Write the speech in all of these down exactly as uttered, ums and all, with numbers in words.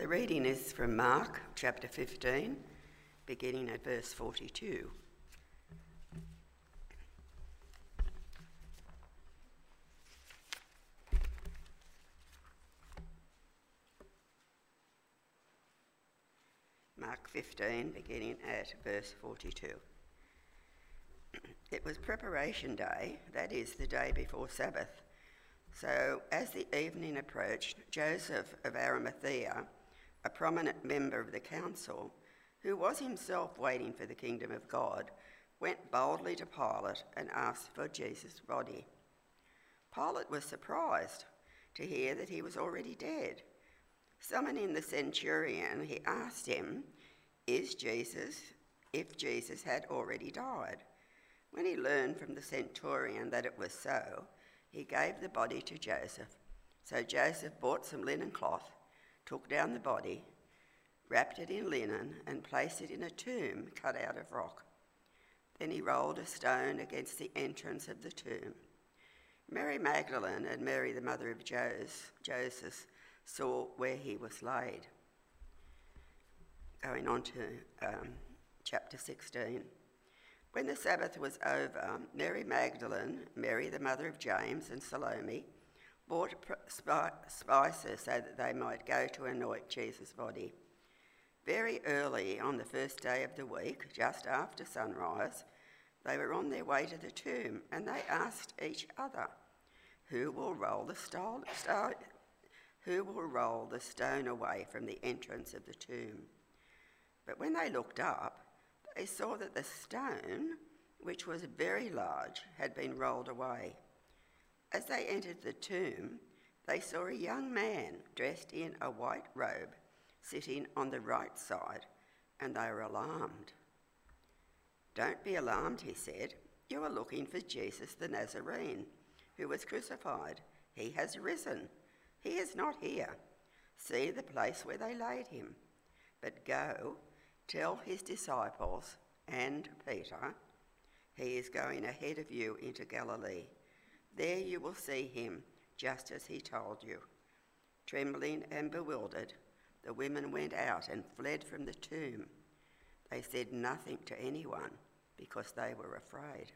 The reading is from Mark chapter fifteen, beginning at verse forty-two. Mark fifteen, beginning at verse forty-two. It was preparation day, that is, the day before Sabbath. So as the evening approached, Joseph of Arimathea, a prominent member of the council, who was himself waiting for the kingdom of God, went boldly to Pilate and asked for Jesus' body. Pilate was surprised to hear that he was already dead. Summoning the centurion, he asked him, "Is Jesus, if Jesus had already died?" When he learned from the centurion that it was so, he gave the body to Joseph. So Joseph bought some linen cloth, took down the body, wrapped it in linen, and placed it in a tomb cut out of rock. Then he rolled a stone against the entrance of the tomb. Mary Magdalene and Mary, the mother of Joseph, saw where he was laid. Going on to um, chapter sixteen. When the Sabbath was over, Mary Magdalene, Mary the mother of James, and Salome bought spices so that they might go to anoint Jesus' body. Very early on the first day of the week, just after sunrise, they were on their way to the tomb, and they asked each other, "Who will roll the stone? Who will roll the stone away from the entrance of the tomb?" But when they looked up, they saw that the stone, which was very large, had been rolled away. As they entered the tomb, they saw a young man dressed in a white robe sitting on the right side, and they were alarmed. "Don't be alarmed," he said. "You are looking for Jesus the Nazarene, who was crucified. He has risen. He is not here. See the place where they laid him. But go, tell his disciples and Peter, he is going ahead of you into Galilee. There you will see him, just as he told you." Trembling and bewildered, the women went out and fled from the tomb. They said nothing to anyone because they were afraid.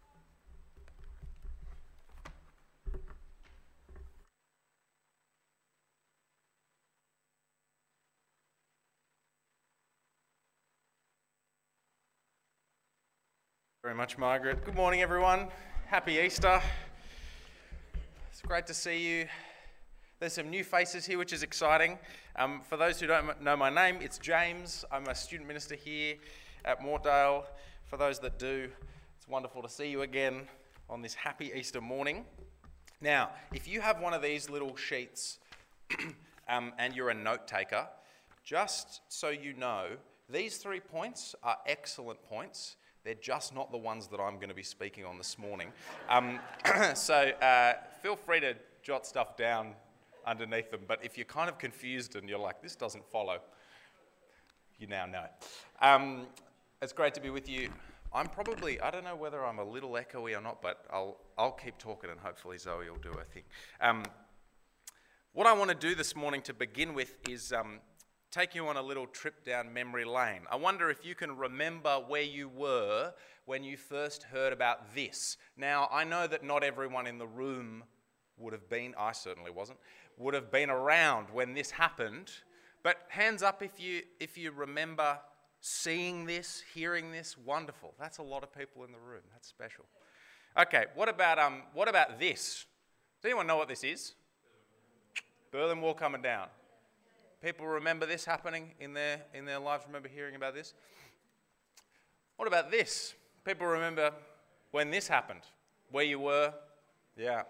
Very much, Margaret. Good morning, everyone. Happy Easter. It's great to see you. There's some new faces here, which is exciting. Um, for those who don't know my name, it's James. I'm a student minister here at Mortdale. For those that do, it's wonderful to see you again on this happy Easter morning. Now, if you have one of these little sheets um, and you're a note taker, just so you know, these three points are excellent points. They're just not the ones that I'm going to be speaking on this morning. Um, so uh, feel free to jot stuff down underneath them. But if you're kind of confused and you're like, this doesn't follow, you now know. Um, it's great to be with you. I'm probably, I don't know whether I'm a little echoey or not, but I'll, I'll keep talking and hopefully Zoe will do her thing. Um, what I want to do this morning to begin with is Um, take you on a little trip down memory lane. I wonder if you can remember where you were when you first heard about this. Now, I know that not everyone in the room would have been, I certainly wasn't, would have been around when this happened, but hands up if you if you remember seeing this, hearing this. Wonderful. That's a lot of people in the room. That's special. Okay, what about um what about this? Does anyone know what this is? Berlin Wall coming down. People remember this happening in their in their lives, remember hearing about this? What about this? People remember when this happened, where you were? Yeah.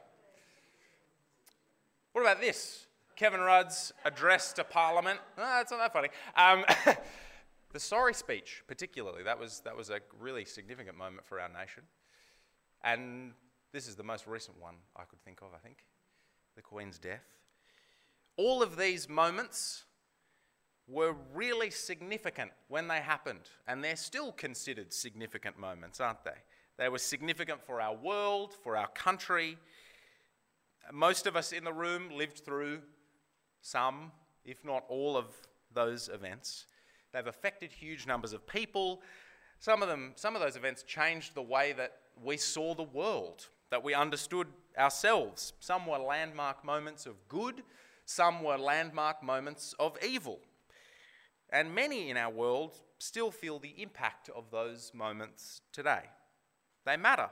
What about this? Kevin Rudd's address to Parliament. Oh, it's not that funny. Um, the sorry speech, particularly, that was that was a really significant moment for our nation. And this is the most recent one I could think of, I think, the Queen's death. All of these moments were really significant when they happened, and they're still considered significant moments, aren't they? They were significant for our world, for our country. Most of us in the room lived through some, if not all, of those events. They've affected huge numbers of people. Some of them, some of those events changed the way that we saw the world, that we understood ourselves. Some were landmark moments of good, some were landmark moments of evil. And many in our world still feel the impact of those moments today. They matter.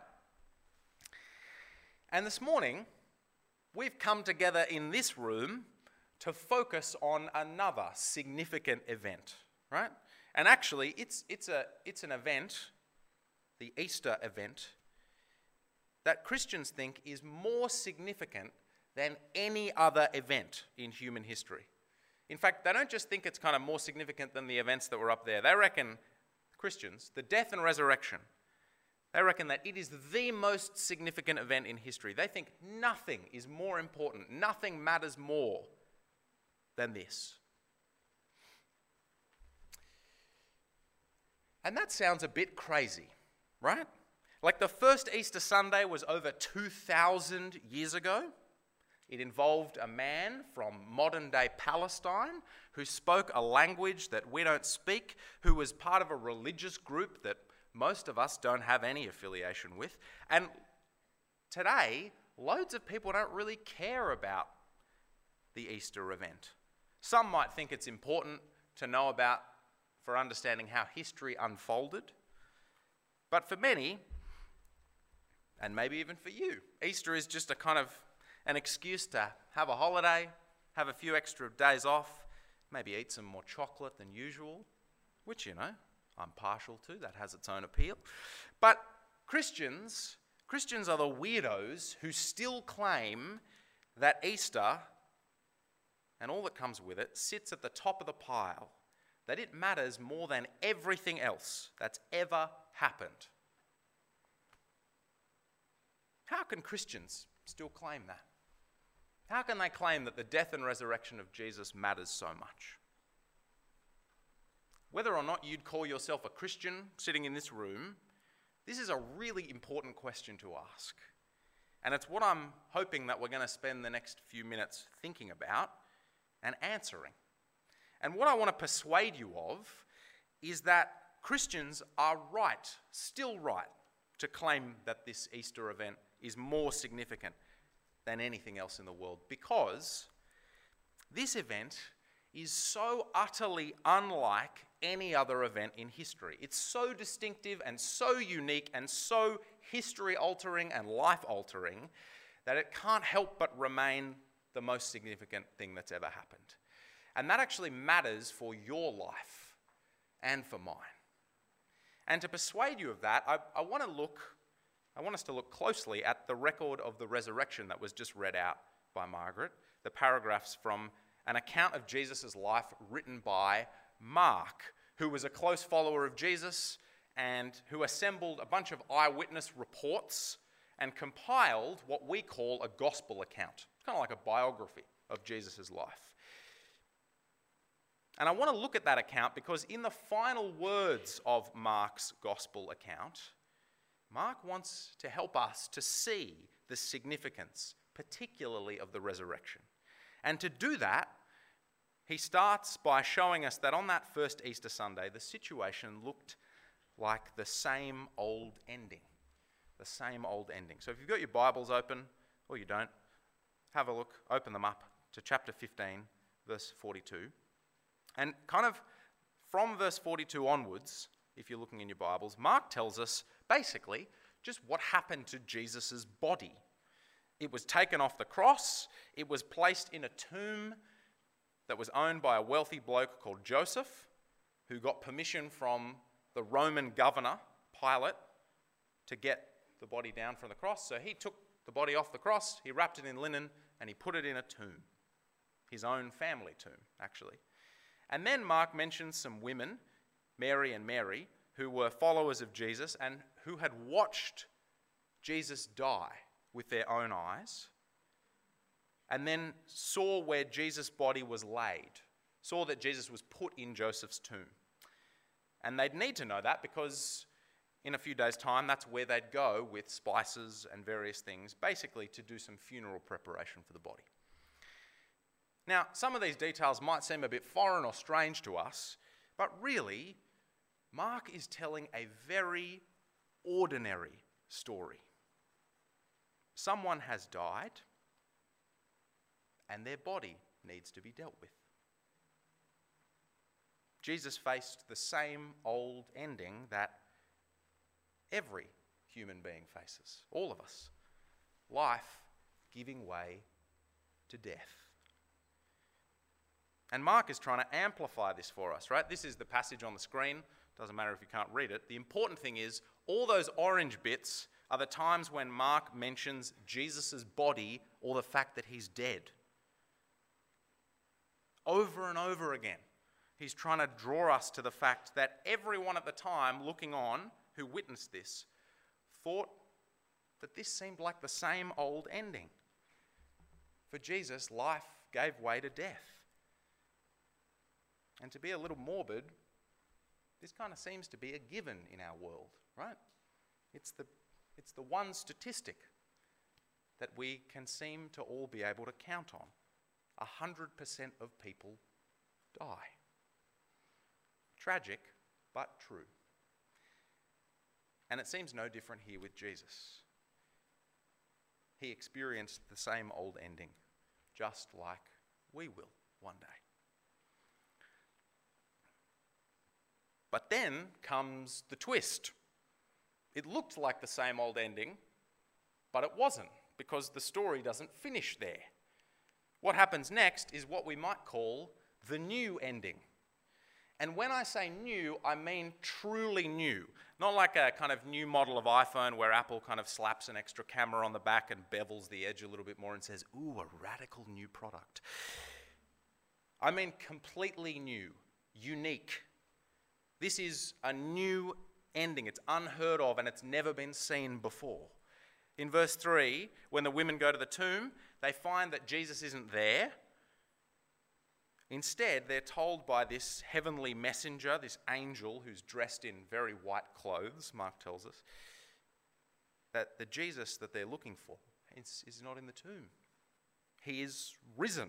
And this morning, we've come together in this room to focus on another significant event, right? And actually, it's, it's, a, it's an event, the Easter event, that Christians think is more significant than any other event in human history. In fact, they don't just think it's kind of more significant than the events that were up there. They reckon, Christians, the death and resurrection, they reckon that it is the most significant event in history. They think nothing is more important, nothing matters more than this. And that sounds a bit crazy, right? Like the first Easter Sunday was over two thousand years ago. It involved a man from modern-day Palestine who spoke a language that we don't speak, who was part of a religious group that most of us don't have any affiliation with. And today, loads of people don't really care about the Easter event. Some might think it's important to know about for understanding how history unfolded. But for many, and maybe even for you, Easter is just a kind of an excuse to have a holiday, have a few extra days off, maybe eat some more chocolate than usual, which, you know, I'm partial to. That has its own appeal. But Christians, Christians are the weirdos who still claim that Easter and all that comes with it sits at the top of the pile, that it matters more than everything else that's ever happened. How can Christians still claim that? How can they claim that the death and resurrection of Jesus matters so much? Whether or not you'd call yourself a Christian sitting in this room, this is a really important question to ask. And it's what I'm hoping that we're going to spend the next few minutes thinking about and answering. And what I want to persuade you of is that Christians are right, still right, to claim that this Easter event is more significant than anything else in the world, because this event is so utterly unlike any other event in history. It's so distinctive and so unique and so history-altering and life-altering that it can't help but remain the most significant thing that's ever happened. And that actually matters for your life and for mine. And to persuade you of that, I, I want to look I want us to look closely at the record of the resurrection that was just read out by Margaret, the paragraphs from an account of Jesus' life written by Mark, who was a close follower of Jesus and who assembled a bunch of eyewitness reports and compiled what we call a gospel account, kind of like a biography of Jesus' life. And I want to look at that account because in the final words of Mark's gospel account, Mark wants to help us to see the significance, particularly of the resurrection. And to do that, he starts by showing us that on that first Easter Sunday, the situation looked like the same old ending. The same old ending. So if you've got your Bibles open, or you don't, have a look, open them up to chapter fifteen, verse forty-two. And kind of from verse forty-two onwards, if you're looking in your Bibles, Mark tells us basically just what happened to Jesus' body. It was taken off the cross. It was placed in a tomb that was owned by a wealthy bloke called Joseph, who got permission from the Roman governor, Pilate, to get the body down from the cross. So he took the body off the cross, he wrapped it in linen, and he put it in a tomb. His own family tomb, actually. And then Mark mentions some women, Mary and Mary, who were followers of Jesus and who had watched Jesus die with their own eyes, and then saw where Jesus' body was laid, saw that Jesus was put in Joseph's tomb. And they'd need to know that because in a few days' time, that's where they'd go with spices and various things, basically to do some funeral preparation for the body. Now, some of these details might seem a bit foreign or strange to us, but really, Mark is telling a very ordinary story. Someone has died, and their body needs to be dealt with. Jesus faced the same old ending that every human being faces, all of us. Life giving way to death. And Mark is trying to amplify this for us, right? This is the passage on the screen. Doesn't matter if you can't read it. The important thing is all those orange bits are the times when Mark mentions Jesus' body or the fact that he's dead. Over and over again, he's trying to draw us to the fact that everyone at the time looking on who witnessed this thought that this seemed like the same old ending. For Jesus, life gave way to death. And to be a little morbid, this kind of seems to be a given in our world, right? It's the, it's the one statistic that we can seem to all be able to count on. A hundred percent of people die. Tragic, but true. And it seems no different here with Jesus. He experienced the same old ending, just like we will one day. But then comes the twist. It looked like the same old ending, but it wasn't, because the story doesn't finish there. What happens next is what we might call the new ending. And when I say new, I mean truly new. Not like a kind of new model of iPhone where Apple kind of slaps an extra camera on the back and bevels the edge a little bit more and says, ooh, a radical new product. I mean completely new, unique. This is a new ending. It's unheard of and it's never been seen before. In verse three, when the women go to the tomb, they find that Jesus isn't there. Instead, they're told by this heavenly messenger, this angel who's dressed in very white clothes, Mark tells us, that the Jesus that they're looking for is, is not in the tomb. He is risen.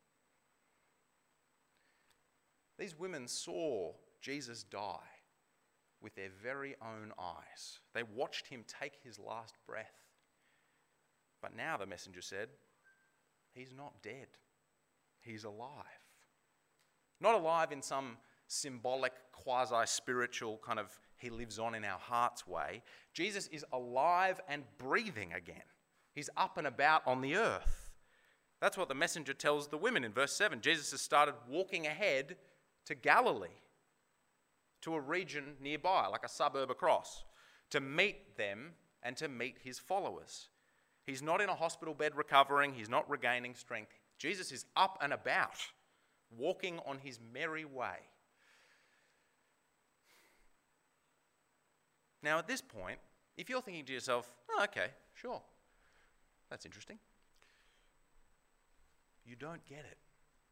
These women saw Jesus die with their very own eyes. They watched him take his last breath. But now, the messenger said, he's not dead. He's alive. Not alive in some symbolic, quasi-spiritual kind of he lives on in our hearts way. Jesus is alive and breathing again. He's up and about on the earth. That's what the messenger tells the women in verse seven. Jesus has started walking ahead to Galilee, to a region nearby, like a suburb across, to meet them and to meet his followers. He's not in a hospital bed recovering. He's not regaining strength. Jesus is up and about, walking on his merry way. Now, at this point, if you're thinking to yourself, oh, okay, sure, that's interesting, you don't get it.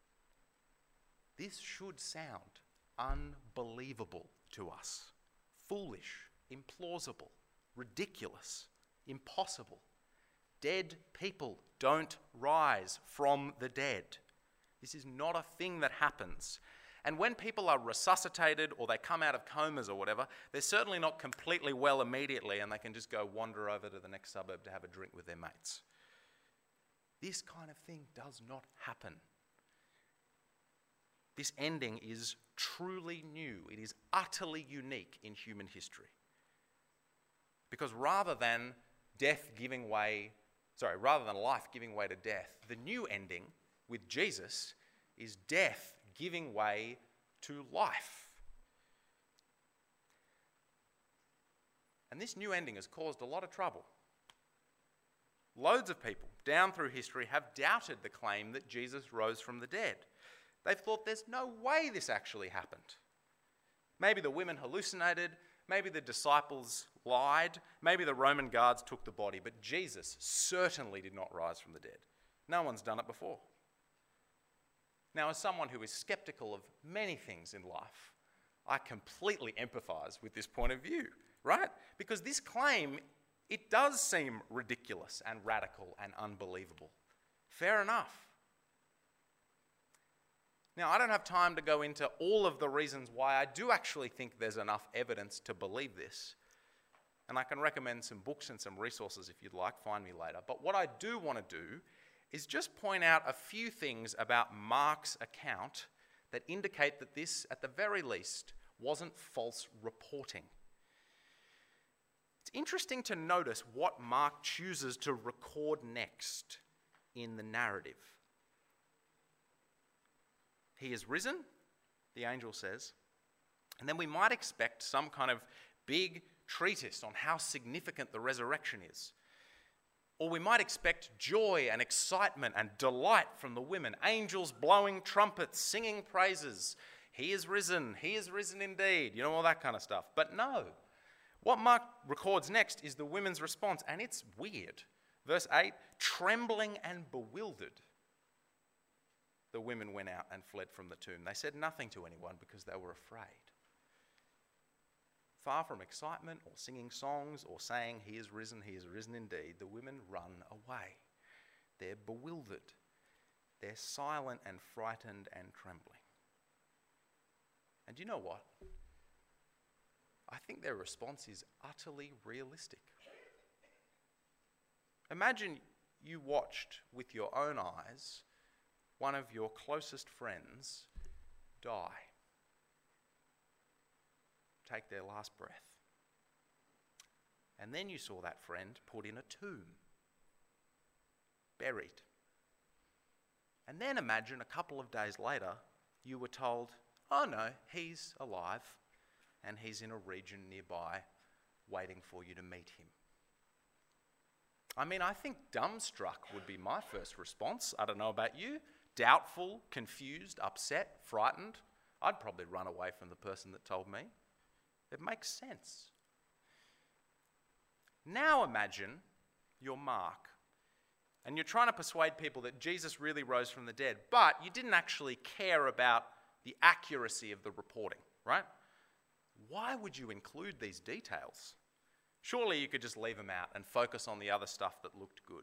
This should sound unbelievable to us. Foolish, implausible, ridiculous, impossible. Dead people don't rise from the dead. This is not a thing that happens. And when people are resuscitated or they come out of comas or whatever, they're certainly not completely well immediately and they can just go wander over to the next suburb to have a drink with their mates. This kind of thing does not happen. This ending is truly new. It is utterly unique in human history. Because rather than death giving way, sorry, rather than life giving way to death, the new ending with Jesus is death giving way to life. And this new ending has caused a lot of trouble. Loads of people down through history have doubted the claim that Jesus rose from the dead. They've thought there's no way this actually happened. Maybe the women hallucinated, maybe the disciples lied, maybe the Roman guards took the body, but Jesus certainly did not rise from the dead. No one's done it before. Now, as someone who is skeptical of many things in life, I completely empathise with this point of view, right? Because this claim, it does seem ridiculous and radical and unbelievable. Fair enough. Now, I don't have time to go into all of the reasons why I do actually think there's enough evidence to believe this. And I can recommend some books and some resources if you'd like, find me later. But what I do want to do is just point out a few things about Mark's account that indicate that this, at the very least, wasn't false reporting. It's interesting to notice what Mark chooses to record next in the narrative. He is risen, the angel says, and then we might expect some kind of big treatise on how significant the resurrection is. Or we might expect joy and excitement and delight from the women, angels blowing trumpets, singing praises. He is risen, he is risen indeed, you know, all that kind of stuff. But no, what Mark records next is the women's response, and it's weird. Verse eight, trembling and bewildered, the women went out and fled from the tomb. They said nothing to anyone because they were afraid. Far from excitement or singing songs or saying, he is risen, he is risen indeed, the women run away. They're bewildered. They're silent and frightened and trembling. And you know what? I think their response is utterly realistic. Imagine you watched with your own eyes one of your closest friends die, take their last breath. And then you saw that friend put in a tomb, buried. And then imagine a couple of days later, you were told, oh no, he's alive and he's in a region nearby waiting for you to meet him. I mean, I think dumbstruck would be my first response. I don't know about you. Doubtful, confused, upset, frightened. I'd probably run away from the person that told me. It makes sense. Now imagine you're Mark and you're trying to persuade people that Jesus really rose from the dead, but you didn't actually care about the accuracy of the reporting, right? Why would you include these details? Surely you could just leave them out and focus on the other stuff that looked good.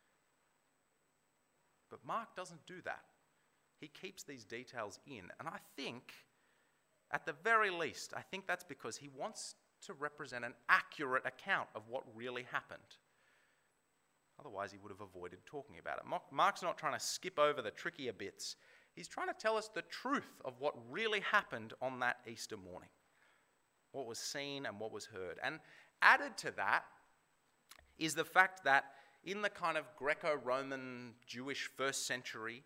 But Mark doesn't do that. He keeps these details in. And I think, at the very least, I think that's because he wants to represent an accurate account of what really happened. Otherwise, he would have avoided talking about it. Mark's not trying to skip over the trickier bits. He's trying to tell us the truth of what really happened on that Easter morning. What was seen and what was heard. And added to that is the fact that in the kind of Greco-Roman Jewish first century,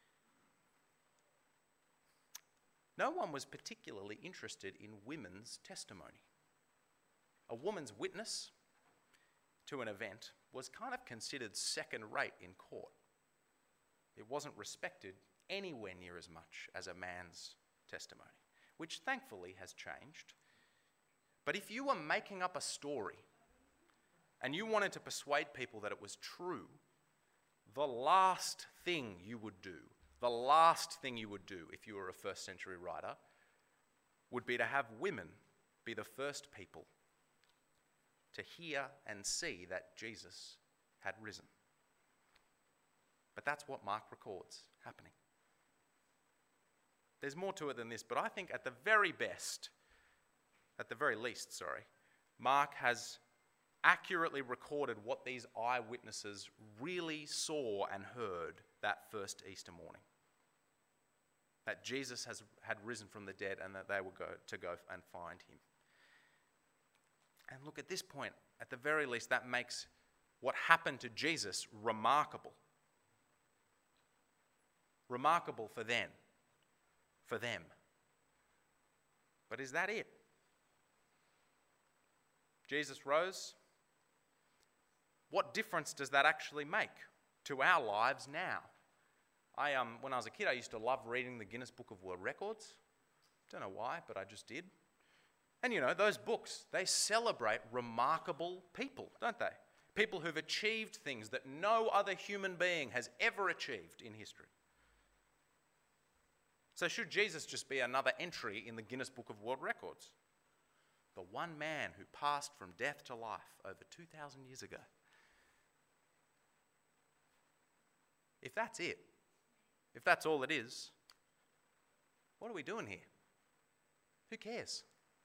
no one was particularly interested in women's testimony. A woman's witness to an event was kind of considered second-rate in court. It wasn't respected anywhere near as much as a man's testimony, which thankfully has changed. But if you were making up a story and you wanted to persuade people that it was true, the last thing you would do, the last thing you would do if you were a first century writer would be to have women be the first people to hear and see that Jesus had risen. But that's what Mark records happening. There's more to it than this, but I think at the very best, at the very least, sorry, Mark has accurately recorded what these eyewitnesses really saw and heard that first Easter morning. That Jesus has, had risen from the dead and that they were go, to go and find him. And look, at this point, at the very least, that makes what happened to Jesus remarkable. Remarkable for then, for them. But is that it? Jesus rose. What difference does that actually make to our lives now? I um, when I was a kid, I used to love reading the Guinness Book of World Records. Don't know why, but I just did. And you know, those books, they celebrate remarkable people, don't they? People who've achieved things that no other human being has ever achieved in history. So should Jesus just be another entry in the Guinness Book of World Records? The one man who passed from death to life over two thousand years ago. If that's it, if that's all it is, What are we doing here? Who cares?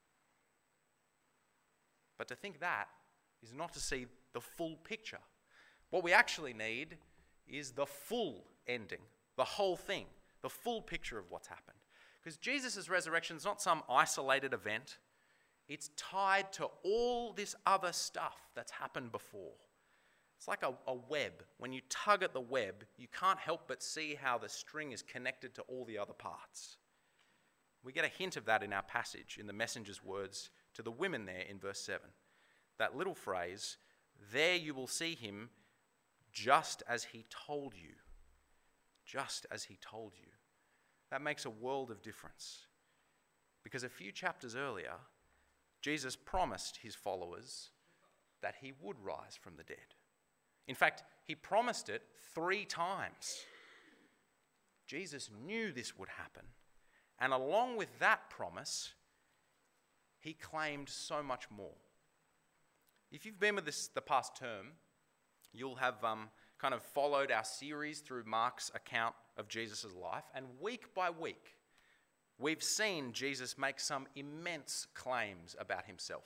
But to think that is not to see the full picture. What we actually need is the full ending, the whole thing, the full picture of what's happened. Because Jesus' resurrection is not some isolated event. It's tied to all this other stuff that's happened before. It's like a, a web. When you tug at the web, you can't help but see how the string is connected to all the other parts. We get a hint of that in our passage, in the messenger's words to the women there in verse seven. That little phrase, there you will see him just as he told you. Just as he told you. That makes a world of difference. Because a few chapters earlier, Jesus promised his followers that he would rise from the dead. In fact, he promised it three times. Jesus knew this would happen. And along with that promise, he claimed so much more. If you've been with us the past term, you'll have um, kind of followed our series through Mark's account of Jesus' life. And week by week, we've seen Jesus make some immense claims about himself,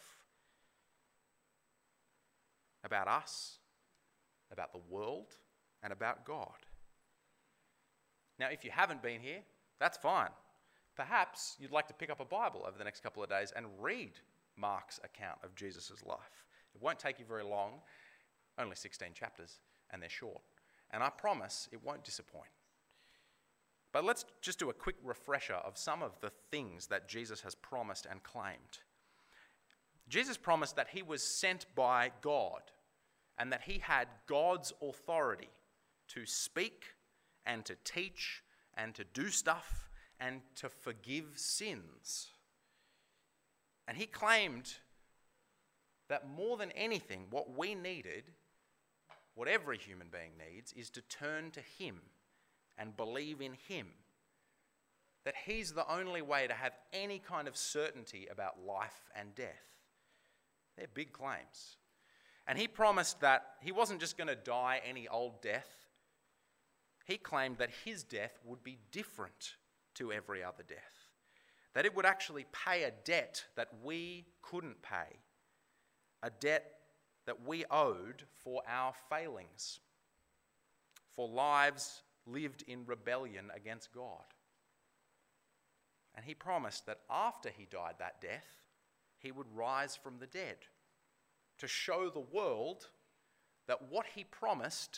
about us, about the world, and about God. Now, if you haven't been here, that's fine. Perhaps you'd like to pick up a Bible over the next couple of days and read Mark's account of Jesus' life. It won't take you very long, only sixteen chapters, and they're short. And I promise it won't disappoint. But let's just do a quick refresher of some of the things that Jesus has promised and claimed. Jesus promised that he was sent by God and that he had God's authority to speak and to teach and to do stuff and to forgive sins. And he claimed that more than anything, what we needed, what every human being needs, is to turn to him and believe in him. That he's the only way to have any kind of certainty about life and death. They're big claims. And he promised that he wasn't just going to die any old death. He claimed that his death would be different to every other death. That it would actually pay a debt that we couldn't pay. A debt that we owed for our failings. For lives lived in rebellion against God. And he promised that after he died that death, he would rise from the dead to show the world that what he promised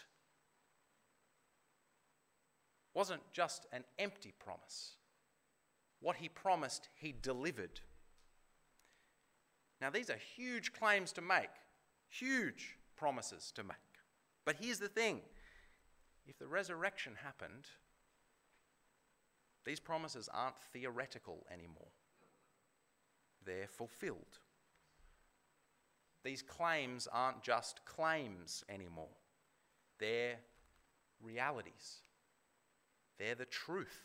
wasn't just an empty promise. What he promised, he delivered. Now, these are huge claims to make, huge promises to make. But here's the thing. If the resurrection happened, these promises aren't theoretical anymore. They're fulfilled. These claims aren't just claims anymore. They're realities. They're the truth.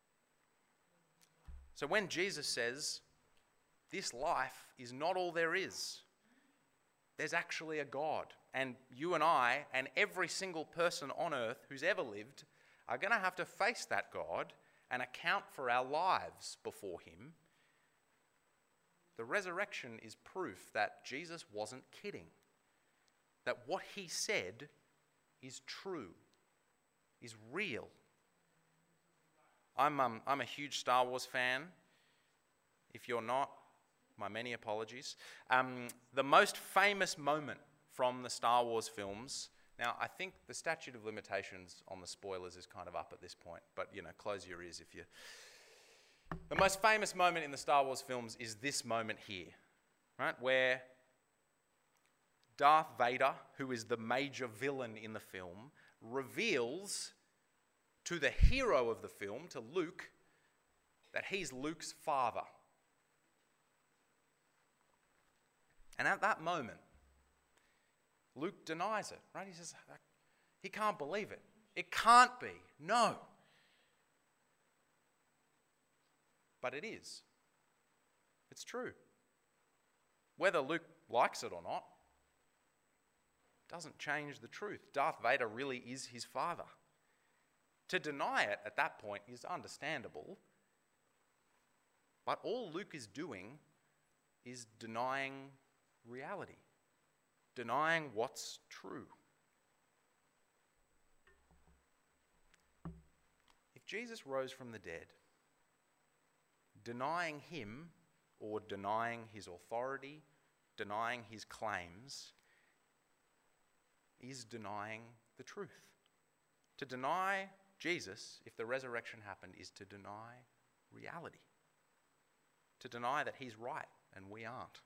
So when Jesus says, this life is not all there is, there's actually a God. And you and I and every single person on earth who's ever lived are going to have to face that God and account for our lives before him. The resurrection is proof that Jesus wasn't kidding. That what he said is true, is real. I'm, um, I'm a huge Star Wars fan. If you're not, my many apologies. Um, the most famous moment from the Star Wars films, now I think the statute of limitations on the spoilers is kind of up at this point, but you know, close your ears if you... The most famous moment in the Star Wars films is this moment here, right, where Darth Vader, who is the major villain in the film, reveals to the hero of the film, to Luke, that he's Luke's father. And at that moment, Luke denies it, right? He says, he can't believe it. It can't be. No. But it is. It's true. Whether Luke likes it or not, doesn't change the truth. Darth Vader really is his father. To deny it at that point is understandable, But all Luke is doing is denying reality, denying what's true. If Jesus rose from the dead, denying him or denying his authority, denying his claims, is denying the truth. To deny Jesus, if the resurrection happened, is to deny reality. To deny that he's right and we aren't.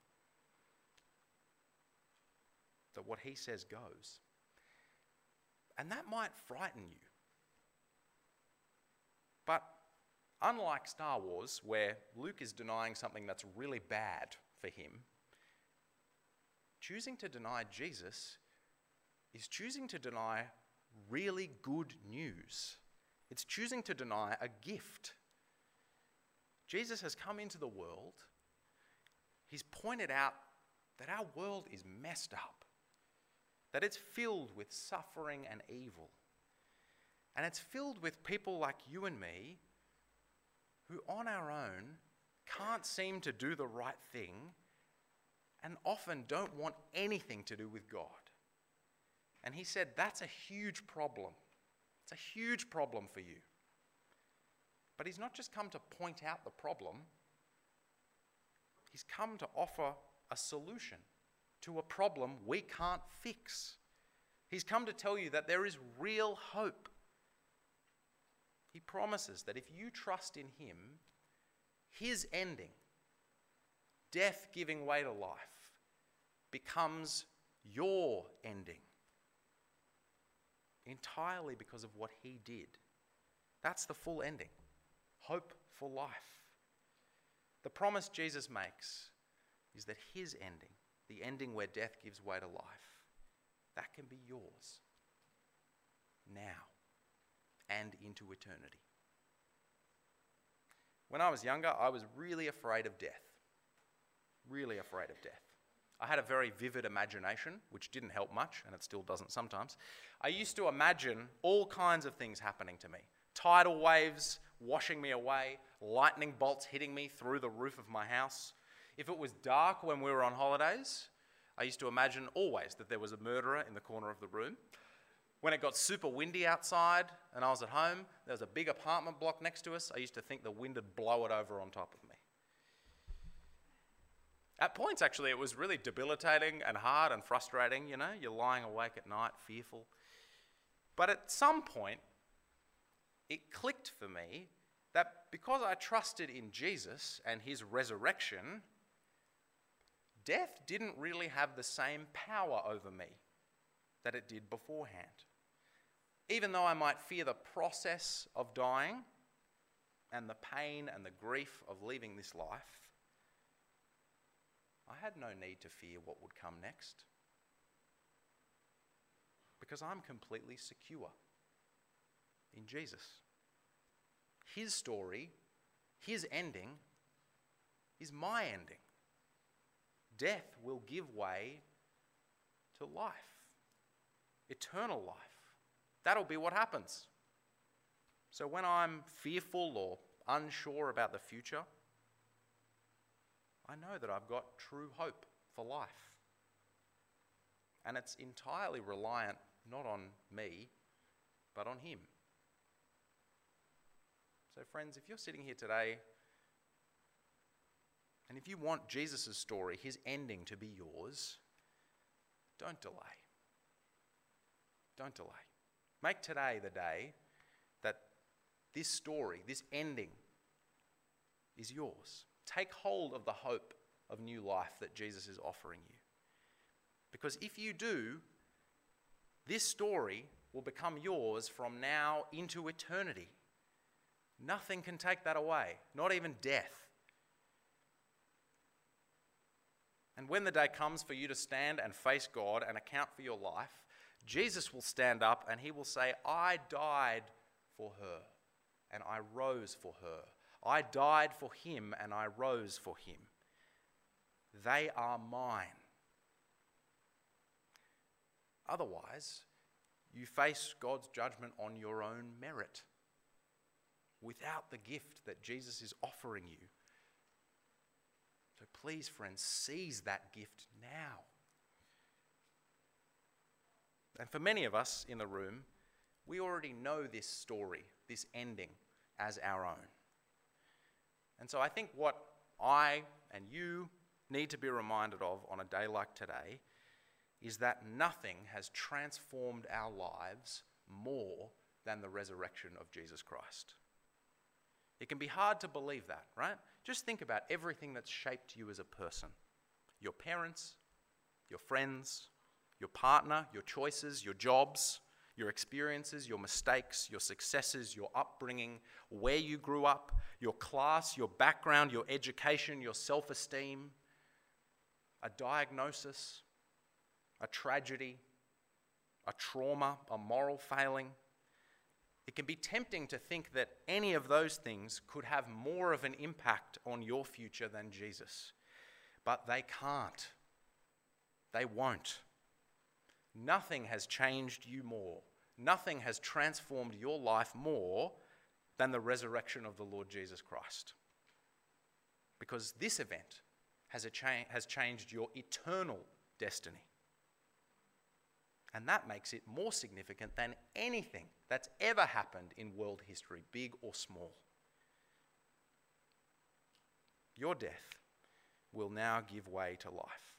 That what he says goes. And that might frighten you. But unlike Star Wars, where Luke is denying something that's really bad for him, choosing to deny Jesus is choosing to deny really good news. It's choosing to deny a gift. Jesus has come into the world. He's pointed out that our world is messed up, that it's filled with suffering and evil. And it's filled with people like you and me who on our own can't seem to do the right thing and often don't want anything to do with God. And he said, that's a huge problem. It's a huge problem for you. But he's not just come to point out the problem. He's come to offer a solution to a problem we can't fix. He's come to tell you that there is real hope. He promises that if you trust in him, his ending, death giving way to life, becomes your ending. Entirely because of what he did. That's the full ending. Hope for life. The promise Jesus makes is that his ending, the ending where death gives way to life, that can be yours now and into eternity. When I was younger, I was really afraid of death. Really afraid of death. I had a very vivid imagination, which didn't help much, and it still doesn't sometimes. I used to imagine all kinds of things happening to me. Tidal waves washing me away, lightning bolts hitting me through the roof of my house. If it was dark when we were on holidays, I used to imagine always that there was a murderer in the corner of the room. When it got super windy outside and I was at home, there was a big apartment block next to us. I used to think the wind would blow it over on top of me. At points, actually, it was really debilitating and hard and frustrating, you know. You're lying awake at night, fearful. But at some point, it clicked for me that because I trusted in Jesus and his resurrection, death didn't really have the same power over me that it did beforehand. Even though I might fear the process of dying and the pain and the grief of leaving this life, I had no need to fear what would come next because I'm completely secure in Jesus. His story, his ending, is my ending. Death will give way to life, eternal life. That'll be what happens. So when I'm fearful or unsure about the future, I know that I've got true hope for life. And it's entirely reliant not on me, but on him. So friends, if you're sitting here today, and if you want Jesus' story, his ending to be yours, don't delay. Don't delay. Make today the day that this story, this ending, is yours. Take hold of the hope of new life that Jesus is offering you. Because if you do, this story will become yours from now into eternity. Nothing can take that away, not even death. And when the day comes for you to stand and face God and account for your life, Jesus will stand up and he will say, I died for her and I rose for her. I died for him and I rose for him. They are mine. Otherwise, you face God's judgment on your own merit without the gift that Jesus is offering you So please, friends, seize that gift now. And for many of us in the room, we already know this story, this ending, as our own. And so I think what I and you need to be reminded of on a day like today is that nothing has transformed our lives more than the resurrection of Jesus Christ. It can be hard to believe that, right? Just think about everything that's shaped you as a person. Your parents, your friends, your partner, your choices, your jobs, your experiences, your mistakes, your successes, your upbringing, where you grew up, your class, your background, your education, your self-esteem, a diagnosis, a tragedy, a trauma, a moral failing. It can be tempting to think that any of those things could have more of an impact on your future than Jesus. But they can't. They won't. Nothing has changed you more. Nothing has transformed your life more than the resurrection of the Lord Jesus Christ. Because this event has, a cha- has changed your eternal destiny. And that makes it more significant than anything that's ever happened in world history, big or small. Your death will now give way to life.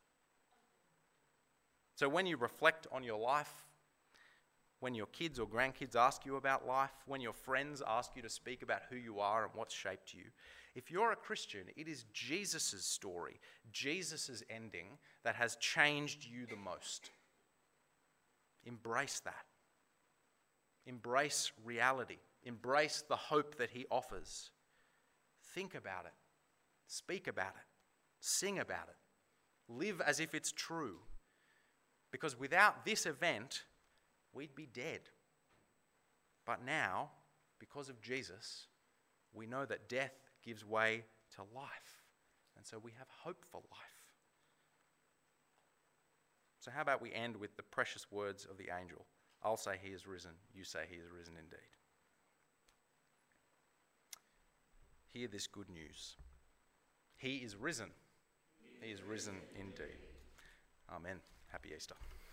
So when you reflect on your life, when your kids or grandkids ask you about life, when your friends ask you to speak about who you are and what's shaped you, if you're a Christian, it is Jesus' story, Jesus' ending that has changed you the most. Embrace that. Embrace reality. Embrace the hope that he offers. Think about it. Speak about it. Sing about it. Live as if it's true. Because without this event, we'd be dead. But now, because of Jesus, we know that death gives way to life. And so we have hope for life. So how about we end with the precious words of the angel? I'll say he is risen. You say he is risen indeed. Hear this good news. He is risen. He is risen indeed. Amen. Happy Easter.